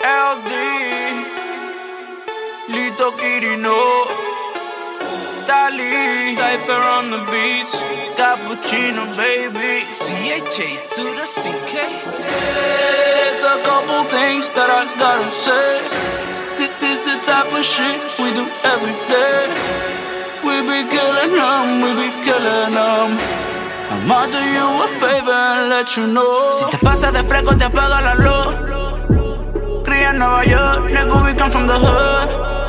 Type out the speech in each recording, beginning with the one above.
LD, Lito Quirino, Dali, Cypher on the beach, Cappuccino baby, CHA to the CK. It's a couple things that I gotta say. This the type of shit we do every day. We be killing them, we be killing them. I'ma do you a favor and let you know. Si te pasas de fresco te apaga la luz. Cría en Nueva York, nigga we come from the hood.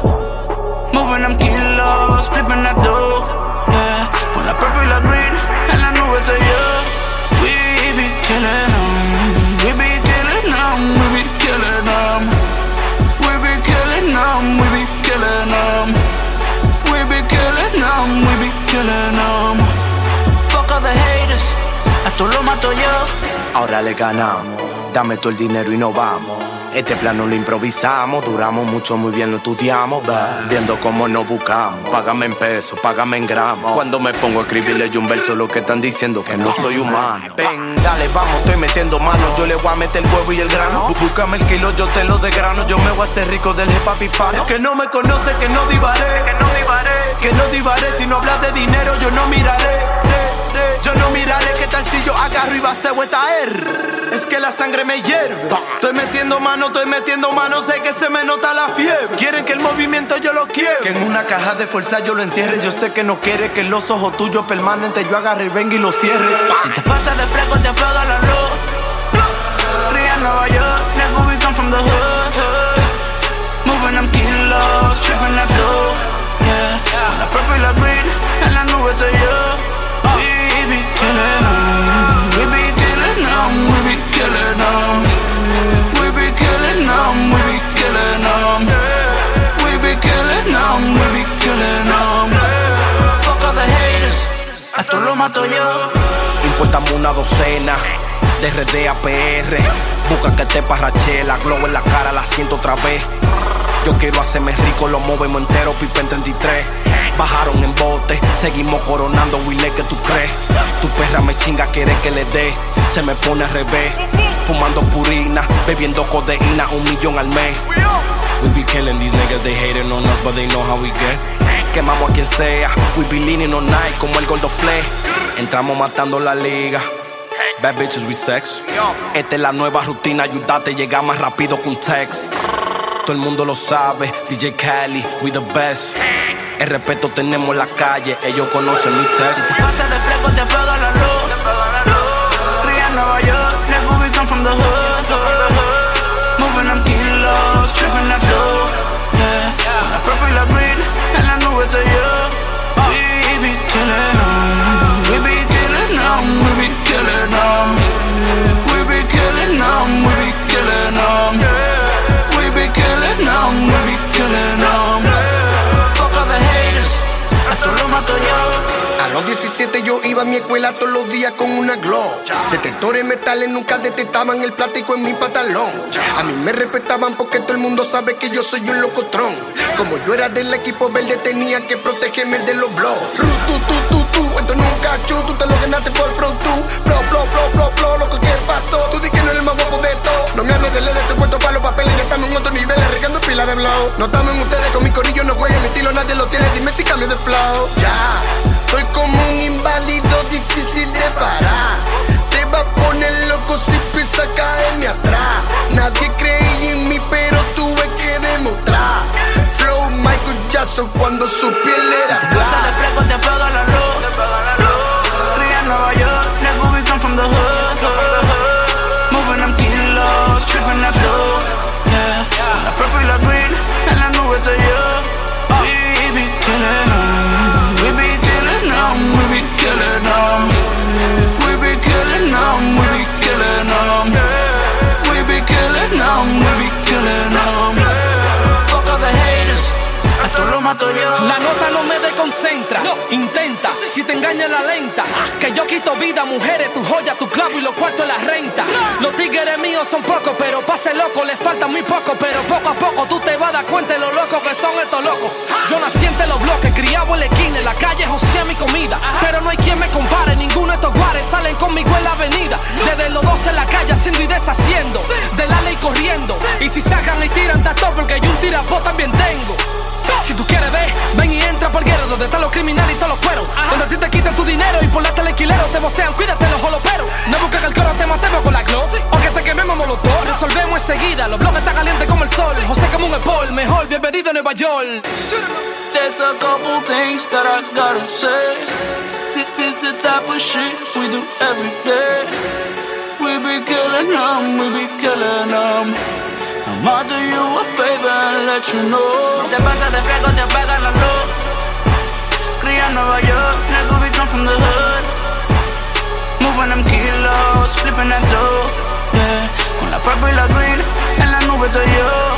Moving them kilos, flipping that dough. Yeah, con la purple y la green en la nube estoy yo. We be killing them, we be killing them, we be killing them. We be killing them, we be killing them. We be killing them, we be killing them. Fuck all the haters, a tú lo mato yo. Ahora le ganamos, dame todo el dinero y nos vamos. Este plano lo improvisamos, duramos mucho, muy bien lo estudiamos, viendo cómo nos buscamos. Págame en pesos, págame en gramos. Cuando me pongo a escribirle yo un verso, lo que están diciendo que no soy humano. Ven, dale, vamos, estoy metiendo manos. Yo le voy a meter el huevo y el grano. Búscame el kilo, yo te lo desgrano. Yo me voy a hacer rico del hip hop hispano. Que no me conoce, que no divaré, que no divaré, que no divaré. Si no hablas de dinero, yo no miraré. Yo no miraré, ¿qué tal si yo agarro y baseo esta R? Es que la sangre me hierve. Estoy metiendo mano, sé que se me nota la fiebre. Quieren que el movimiento yo lo quiebre, que en una caja de fuerza yo lo encierre. Yo sé que no quiere que los ojos tuyos permanentes yo agarre y venga y lo cierre. Si te pasas de fresco te apaga la luz. Ría en Nueva York, nigga we come from the hood. Moving them kilos, tripping that dough. Yeah, con la purple y la green en la nube estoy yo. We be killing them, we be killing them, we be killing them. We be killing them, we be killing them. We be killing them, we be killing them. Fuck all the haters, a esto lo mato yo. Importamos una docena, de RD a PR. Busca que te parrachela, globo en la cara, la siento otra vez. Yo quiero hacerme rico, lo movemos entero, pipa en 33. Bajaron en bote, seguimos coronando, Willy, ¿qué tú crees? Tu perra me chinga, quiere que le dé, se me pone al revés. Fumando purina, bebiendo codeína, 1 millón al mes. We be killing these niggas, they hating on us, but they know how we get. Quemamos a quien sea, we be leaning on night como el Gordo Flex. Entramos matando la liga. Bad bitches, we sex. Esta es la nueva rutina, ayúdate a llegar más rápido que un text. Todo el mundo lo sabe, DJ Cali, we the best. El respeto tenemos en la calle, ellos conocen mi text. Si te pasas de fresco te apaga la luz. Ría en Nueva York, nigga we come from the hood. Moving them kilos, tripping that dough. Yeah, con la purple y la green en la nube estoy yo. We be killing them, we be killing them, we be killing them. We be killing them, we be killing them. We be killing them, we be killing them. Fuck all the haters, a esto lo mato yo. A los 17 yo iba a mi escuela todos los días con una Glock. Detectores metales nunca detectaban el plástico en mi pantalón. A mí me respetaban porque todo el mundo sabe que yo soy un locotrón. Como yo era del equipo verde tenía que protegerme de los blogs. Esto nunca chu, tú te lo ganaste por front tú. Blo, loco, ¿qué pasó? Tú di que no eres el más guapo de todo. No me hables de LED, estoy puesto para los papeles. Ya estamos en otro nivel, arreglando pila de blow. No estamos en ustedes, con mi corillo no jueguen. Mi estilo nadie lo tiene, dime si cambio de flow. Ya, estoy como un inválido difícil de parar. Te va a poner loco si empieza a caerme atrás. Nadie creía en mí, pero tuve que demostrar. Flow Michael Jackson cuando su piel era Si te pasas de fresco te apaga la luz. Ría en Nueva York, nigga we come from the hood. Moving them kilos, tripping that dough. Yeah, con la purple y la green en la nube estoy yo. We be killing them, we be killing them, we be killing them. We be killing them, we be killing them. We be killing them, we be killing them. Fuck all the haters, a esto lo mato yo. La nota no me desconcentra, intenta, si te engaña la lenta. Que yo quito vida, mujeres, tu joya, tu clavo y los cuartos la renta. Los tigres míos son pocos, pero pase loco, les falta muy poco. Pero poco a poco tú te vas a dar cuenta de lo locos que son estos locos. Yo nací entre los bloques, criado en la esquina, en la calle josía mi comida. Pero no hay quien me compare, ninguno de estos guares salen conmigo en la avenida. Desde los 12 en la calle haciendo y deshaciendo, de la ley corriendo. Y si sacan y tiran, está todo porque yo un tirapó también tengo. Si tú quieres ver, ven y entra por guerra, donde están los criminales y todos los cueros. Donde a ti te quitan tu dinero y por la telequilero te vocean, cuídate los joloperos. No busques que el coro te matemos con la glow, o que te quememos molotov. Resolvemos enseguida, los bloques están calientes como el sol. José como un Epol, mejor, bienvenido a Nueva York. There's a couple things that I gotta say. This the type of shit we do every day. We be killing them, we be killing them. I'ma do you a favor and let you know. Si te pasas de frego te apagan la luz. Cría en Nueva York, nigga we come from the hood. Moving them kilos, flipping that dough, yeah. Con la purple y la green, en la nube estoy yo.